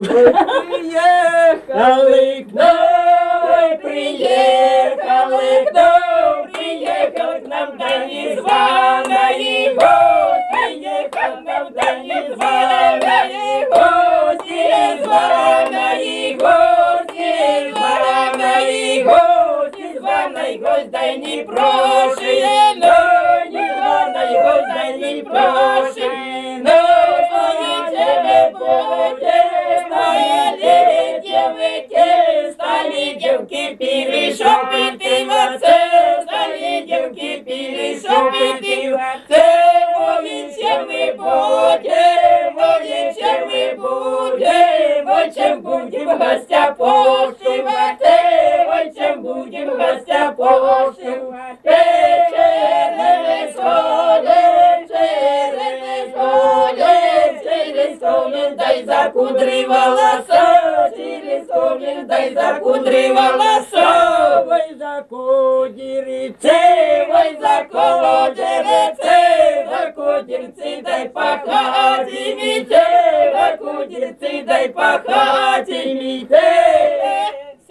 Приехали к нам, приехали к нам, приехал к нам да незваный гость, приехал к нам да незваный гость, незваный гость, незваный гость, незваный гость, да не прошенный, незваный гость, да не прошенный, стали девки перешепытываться, стали девки перешепытываться, во вечер мы будем, во вечер мы будем, во чем будем гостя пошивать, во чем будем гостя пошивать, через сходы, через сходы, через сходы, дай закудри волоса, через сходы, дай закудри волоса, ой закудрице, ой закудрице, закудрице, дай пахати мите, закудрице, дай пахати мите.